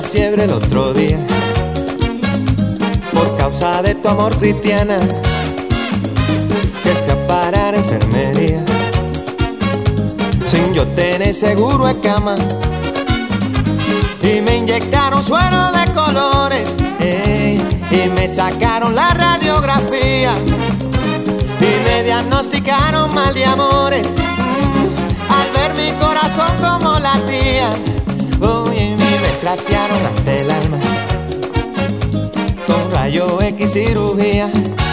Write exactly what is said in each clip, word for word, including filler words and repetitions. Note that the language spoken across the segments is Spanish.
fiebre el otro día por causa de tu amor, cristiana, que fui a parar a enfermería sin yo tener seguro de cama, y me inyectaron suero de colores, ey, y me sacaron la radiografía y me diagnosticaron mal de amores, mm, al ver mi corazón como latía. Oye, me trastearon hasta el alma con rayo X cirugía,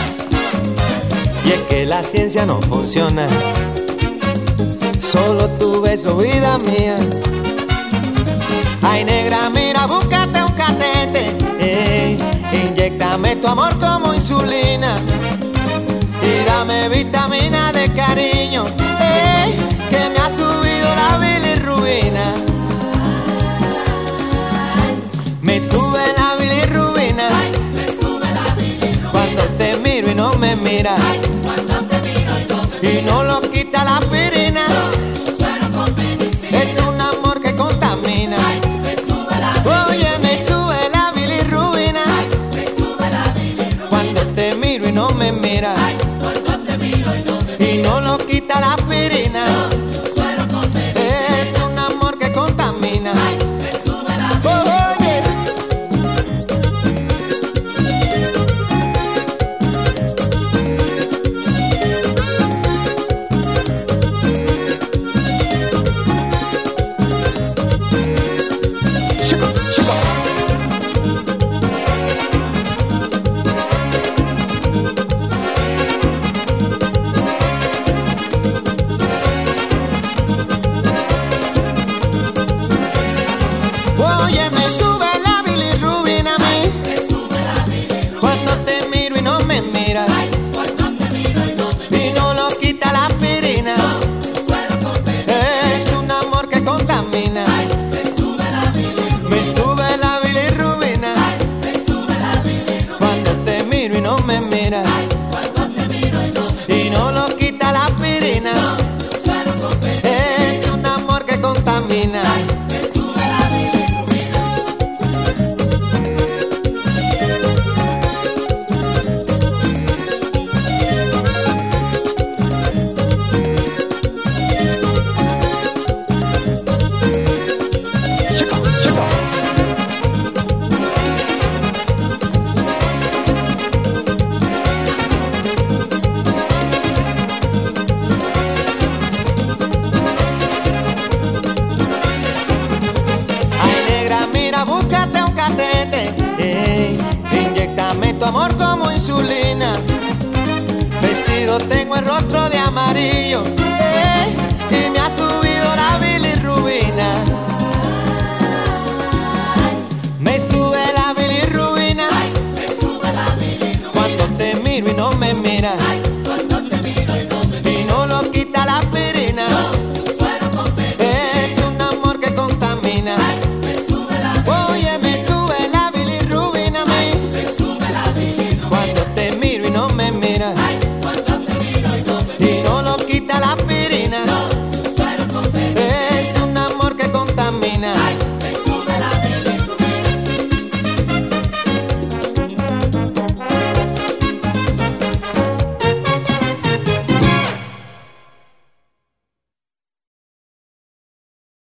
y es que la ciencia no funciona, solo tu beso, vida mía. Ay, negra, mira, búscate un catete, ey, inyéctame tu amor como insulina y dame vitamina de cariño, ey, que me ha subido la bilirrubina. Me sube la bilirrubina, ay, me sube la bilirrubina. Cuando te miro y no me miras, Ay, cuando te miro y no me y no lo quita la aspirina. no, suero con medicina. Es un amor que contamina. Ay, me sube la bilirrubina. Oye, me sube la bilirrubina. Ay, me sube la bilirrubina. Cuando te miro y no me miras, Ay, cuando te miro y no me y no lo quita la aspirina. no, suero con medicina. Es un amor que contamina. Ay, me sube la bilirrubina. Oye. Chico, chico. Oye, me sube la bilirrubina a mí Me sube la bilirrubina. cuando te miro y no me miras, Ay, cuando te miro y no me y no lo quita la aspirina. suero con medicina. Es un amor que contamina. Ay, me sube la bilirrubina. Me sube la bilirrubina Ay, me sube la bilirrubina. cuando te miro y no me miras, Ay, cuando te miro y no me y no lo quita la aspirina. suero con medicina. Es un amor que contamina. Me sube la bilirrubina. Chico, chico. Ay, negra, mira, búscate un catete, ey, inyéctame tu amor como insulina. Vestido tengo el rostro de amarillo, ey, y me ha subido la bilirrubina. Me sube la bilirrubina Me sube la bilirrubina. cuando te miro y no me miras, Ay,